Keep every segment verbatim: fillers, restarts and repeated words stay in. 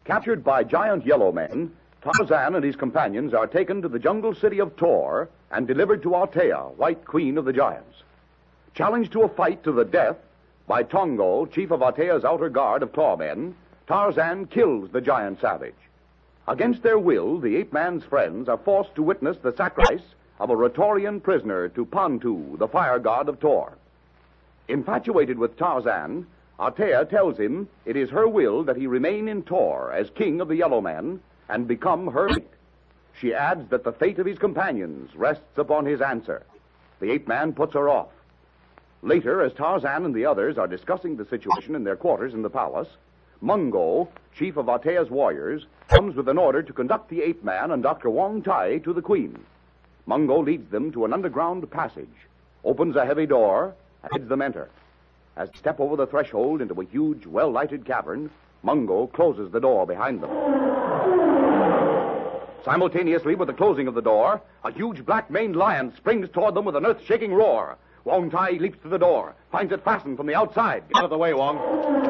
Captured by giant yellow men, Tarzan and his companions are taken to the jungle city of Tor and delivered to Altea, White Queen of the Giants. Challenged to a fight to the death by Tongo, chief of Altea's outer guard of Tor men, Tarzan kills the giant savage. Against their will, the ape-man's friends are forced to witness the sacrifice of a Ratorian prisoner to Pantu, the fire god of Tor. Infatuated with Tarzan, Altea tells him it is her will that he remain in Tor as king of the Yellow Men and become her mate. She adds that the fate of his companions rests upon his answer. The ape-man puts her off. Later, as Tarzan and the others are discussing the situation in their quarters in the palace, Mungo, chief of Altea's warriors, comes with an order to conduct the ape-man and Doctor Wong Tai to the queen. Mungo leads them to an underground passage, opens a heavy door, and bids them enter. As they step over the threshold into a huge, well-lighted cavern, Mungo closes the door behind them. Simultaneously with the closing of the door, a huge black-maned lion springs toward them with an earth-shaking roar. Wong Tai leaps to the door, finds it fastened from the outside. Get out of the way, Wong.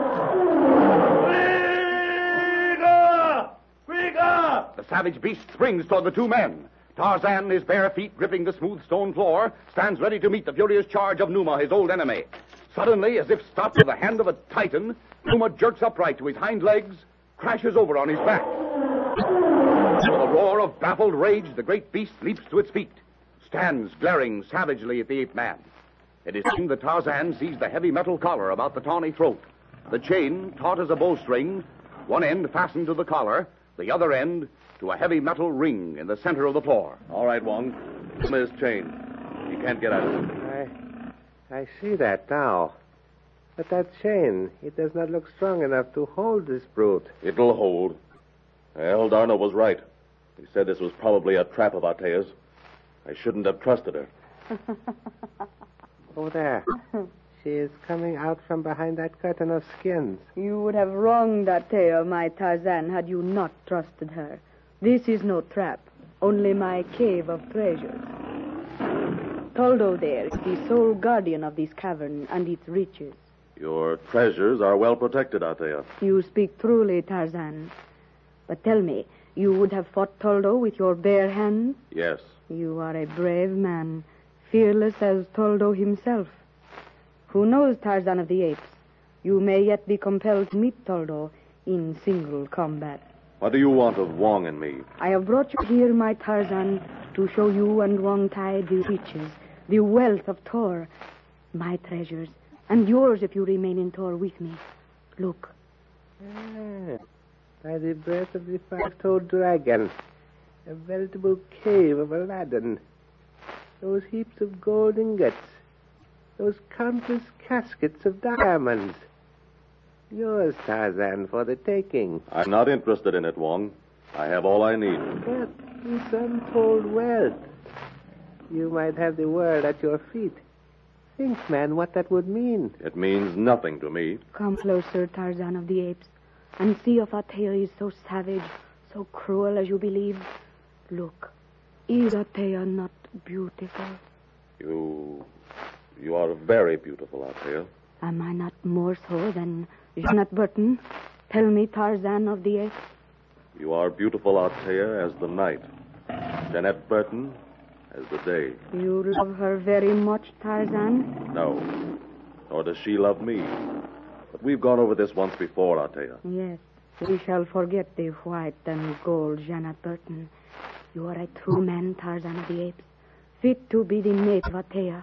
Krieger! Krieger! The savage beast springs toward the two men. Tarzan, his bare feet gripping the smooth stone floor, stands ready to meet the furious charge of Numa, his old enemy. Suddenly, as if stopped with the hand of a titan, Numa jerks upright to his hind legs, crashes over on his back. With a roar of baffled rage, the great beast leaps to its feet, stands glaring savagely at the ape-man. It is soon that Tarzan sees the heavy metal collar about the tawny throat, the chain taut as a bowstring, one end fastened to the collar, the other end to a heavy metal ring in the center of the floor. All right, Wong. Give me his chain. He can't get out of it. I, I see that now. But that chain, it does not look strong enough to hold this brute. It'll hold. Well, Darno was right. He said this was probably a trap of Altea's. I shouldn't have trusted her. Oh, there. She is coming out from behind that curtain of skins. You would have wronged Altea, my Tarzan, had you not trusted her. This is no trap, only my cave of treasures. Toldo there is the sole guardian of this cavern and its riches. Your treasures are well protected, Altea. You speak truly, Tarzan. But tell me, you would have fought Toldo with your bare hands? Yes. You are a brave man, fearless as Toldo himself. Who knows, Tarzan of the Apes? You may yet be compelled to meet Toldo in single combat. What do you want of Wong and me? I have brought you here, my Tarzan, to show you and Wong Tai the riches, the wealth of Tor, my treasures, and yours if you remain in Tor with me. Look. Ah, by the breath of the five-toed dragon, a veritable cave of Aladdin. Those heaps of gold ingots, those countless caskets of diamonds. Yours, Tarzan, for the taking. I'm not interested in it, Wong. I have all I need. But this untold wealth. You might have the world at your feet. Think, man, what that would mean. It means nothing to me. Come closer, Tarzan of the Apes, and see if Altea is so savage, so cruel as you believe. Look, is Altea not beautiful? You... you are very beautiful, Altea. Am I not more so than Janet Burton? Tell me, Tarzan of the Apes. You are beautiful, Altea, as the night. Jeanette Burton as the day. You love her very much, Tarzan? No. Nor does she love me. But we've gone over this once before, Altea. Yes. We shall forget the white and gold, Janet Burton. You are a true man, Tarzan of the Apes, fit to be the mate of Altea.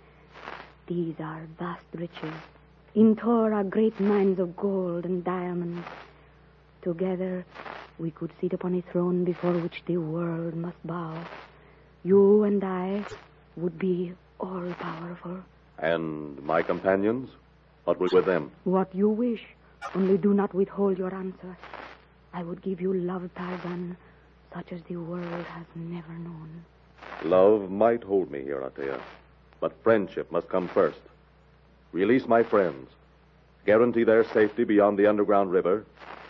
These are vast riches. In Tor are great mines of gold and diamonds. Together, we could sit upon a throne before which the world must bow. You and I would be all-powerful. And my companions? What will with them? What you wish. Only do not withhold your answer. I would give you love, Tarzan, such as the world has never known. Love might hold me here, Altea. But friendship must come first. Release my friends. Guarantee their safety beyond the underground river.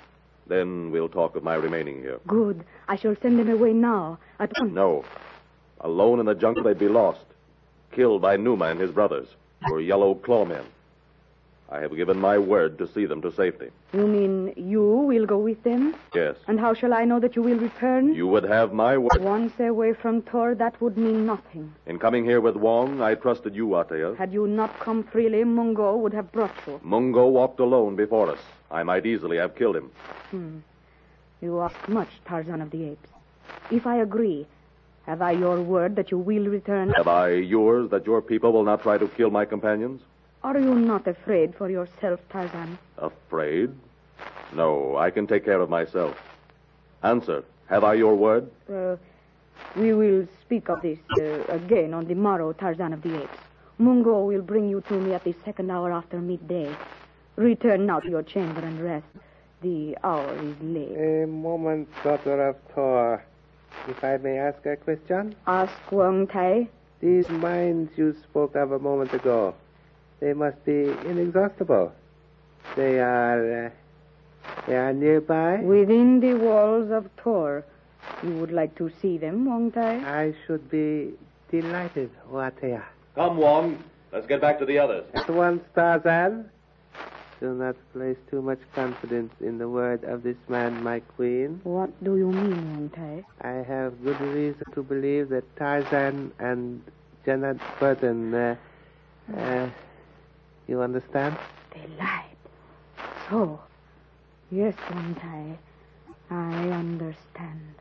Then we'll talk of my remaining here. Good. I shall send them away now. At once. No. Alone in the jungle, they'd be lost. Killed by Numa and his brothers, or yellow claw men. I have given my word to see them to safety. You mean you will go with them? Yes. And how shall I know that you will return? You would have my word. Once away from Tor, that would mean nothing. In coming here with Wong, I trusted you, Atea. Had you not come freely, Mungo would have brought you. Mungo walked alone before us. I might easily have killed him. Hmm. You ask much, Tarzan of the Apes. If I agree, have I your word that you will return? Have I yours that your people will not try to kill my companions? Are you not afraid for yourself, Tarzan? Afraid? No, I can take care of myself. Answer, have I your word? Uh, we will speak of this uh, again on the morrow, Tarzan of the Apes. Mungo will bring you to me at the second hour after midday. Return now to your chamber and rest. The hour is late. A moment, daughter of Thor. If I may ask a question? Ask Wang Tai. These mines you spoke of a moment ago, they must be inexhaustible. They are, uh, they are nearby? Within the walls of Tor. You would like to see them, Wang Tai? I should be delighted, Watea. Come, Wong. Let's get back to the others. At once, Tarzan. Do not place too much confidence in the word of this man, my queen. What do you mean, Wang Tai? I have good reason to believe that Tarzan and Janet Burton, uh, uh, you understand? They lied. So, yes, Wang Tai, I understand.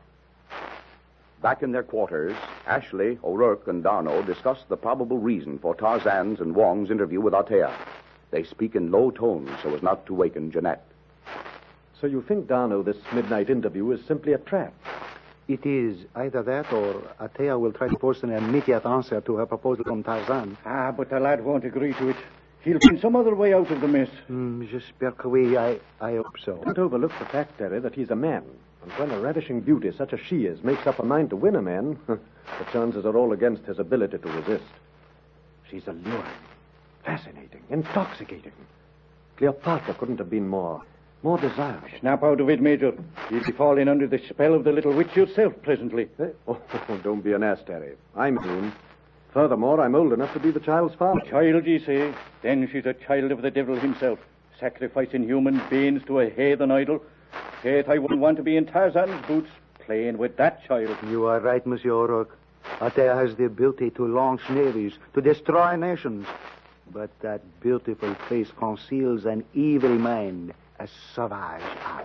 Back in their quarters, Ashley, O'Rourke, and Darno discuss the probable reason for Tarzan's and Wong's interview with Atea. They speak in low tones so as not to waken Jeanette. So you think, Darno, this midnight interview is simply a trap? It is either that or Atea will try to force an immediate answer to her proposal from Tarzan. Ah, but the lad won't agree to it. He'll find some other way out of the mess. Mm, j'espère que oui, I, I hope so. Don't overlook the fact, Terry, that he's a man. And when a ravishing beauty such as she is makes up her mind to win a man, the chances are all against his ability to resist. She's alluring, fascinating, intoxicating. Cleopatra couldn't have been more, more desirable. Snap out of it, Major. You'll be falling under the spell of the little witch yourself presently. Eh? Oh, don't be an ass, Terry. I'm soon. Furthermore, I'm old enough to be the child's father. Child, ye say? Then she's a child of the devil himself, sacrificing human beings to a heathen idol. Faith, I wouldn't want to be in Tarzan's boots, playing with that child. You are right, Monsieur O'Rourke. Atea has the ability to launch navies, to destroy nations. But that beautiful face conceals an evil mind, a sauvage heart.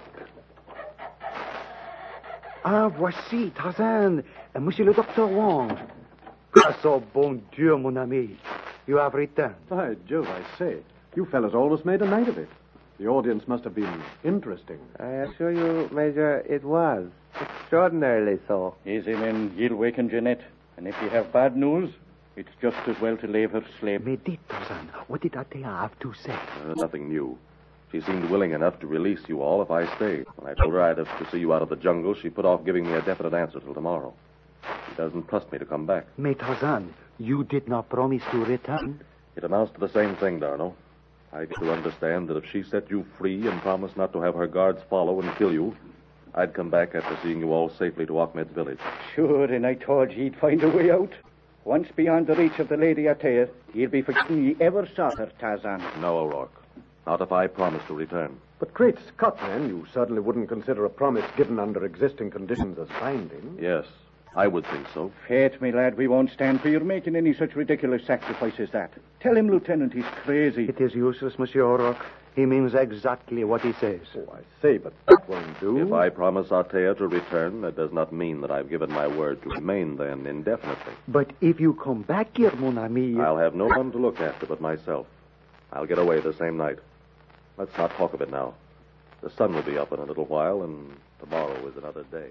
Ah, voici, Tarzan, and Monsieur le Docteur Wong. Grâce au bon Dieu, mon ami, you have returned. By Jove, I say, you fellas almost made a night of it. The audience must have been interesting. I assure you, Major, it was. Extraordinarily so. Easy, men. You'll waken Jeanette. And if you have bad news, it's just as well to leave her sleep. Mais dites, Tarzan, what did Atea have to say? Uh, nothing new. She seemed willing enough to release you all if I stayed. When I told her I'd have to see you out of the jungle, she put off giving me a definite answer till tomorrow. She doesn't trust me to come back. Mais Tarzan, you did not promise to return. It amounts to the same thing, Darno. I get to understand that if she set you free and promised not to have her guards follow and kill you, I'd come back after seeing you all safely to Ahmed's village. Sure, and I told you he'd find a way out. Once beyond the reach of the Lady Atea, he'll be forgetting ye ever saw her, Tarzan. No, O'Rourke. Not if I promise to return. But great Scott, man, you certainly wouldn't consider a promise given under existing conditions as binding. Yes, I would think so. Fate, me lad, we won't stand for your making any such ridiculous sacrifice as that. Tell him, Lieutenant, he's crazy. It is useless, Monsieur O'Rourke. He means exactly what he says. Oh, I say, but that won't do. If I promise Atea to return, that does not mean that I've given my word to remain then indefinitely. But if you come back here, mon ami... I'll have no one to look after but myself. I'll get away the same night. Let's not talk of it now. The sun will be up in a little while, and tomorrow is another day.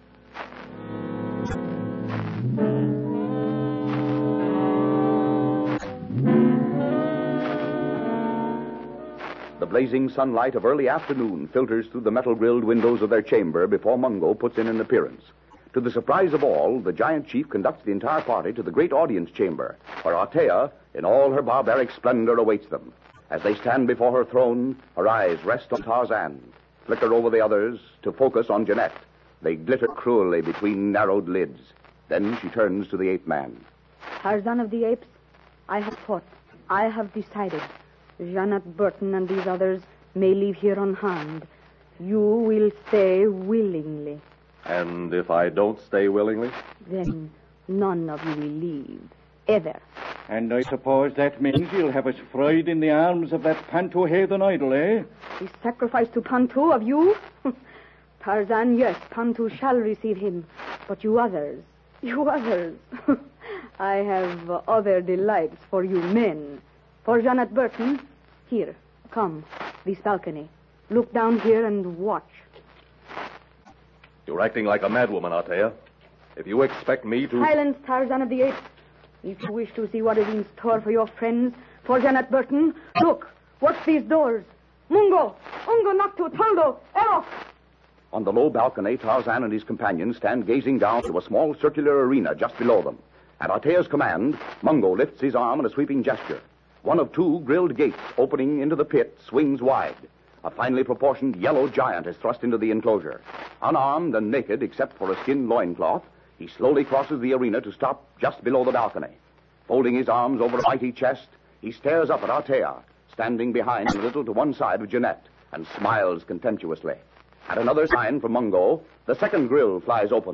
The blazing sunlight of early afternoon filters through the metal-grilled windows of their chamber before Mungo puts in an appearance. To the surprise of all, the giant chief conducts the entire party to the great audience chamber, where Atea, in all her barbaric splendor, awaits them. As they stand before her throne, her eyes rest on Tarzan, flicker over the others to focus on Jeanette. They glitter cruelly between narrowed lids. Then she turns to the ape man. Tarzan of the Apes, I have fought. I have decided. Janet Burton and these others may leave here unharmed. You will stay willingly. And if I don't stay willingly? Then none of you will leave, ever. And I suppose that means you'll have us fried in the arms of that Pantu heathen idol, eh? The sacrifice to Pantu of you? Tarzan, yes, Pantu shall receive him. But you others, you others, I have other delights for you men. For Janet Burton, here, come, this balcony. Look down here and watch. You're acting like a madwoman, Althea. If you expect me to... Silence, Tarzan of the Apes. If you wish to see what is in store for your friends, for Janet Burton, look, watch these doors. Mungo, Ungo Naktu, Toldo, Erok. On the low balcony, Tarzan and his companions stand gazing down to a small circular arena just below them. At Althea's command, Mungo lifts his arm in a sweeping gesture. One of two grilled gates opening into the pit swings wide. A finely proportioned yellow giant is thrust into the enclosure. Unarmed and naked except for a skin loincloth, he slowly crosses the arena to stop just below the balcony. Folding his arms over a mighty chest, he stares up at Althea, standing behind a little to one side of Jeanette, and smiles contemptuously. At another sign from Mungo, the second grill flies open.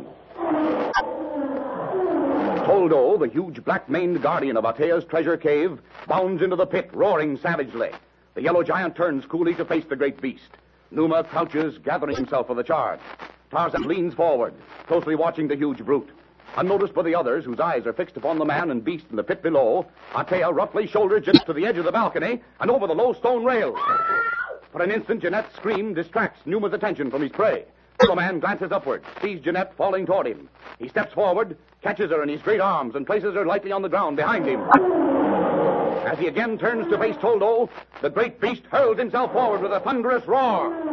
Toldo, the huge black-maned guardian of Althea's treasure cave, bounds into the pit, roaring savagely. The yellow giant turns coolly to face the great beast. Numa crouches, gathering himself for the charge. Tarzan leans forward, closely watching the huge brute. Unnoticed by the others, whose eyes are fixed upon the man and beast in the pit below, Althea roughly shoulders Jeanette to the edge of the balcony and over the low stone rail. For an instant, Jeanette's scream distracts Numa's attention from his prey. The man glances upward, sees Jeanette falling toward him. He steps forward, catches her in his great arms, and places her lightly on the ground behind him. As he again turns to face Toldo, the great beast hurls himself forward with a thunderous roar.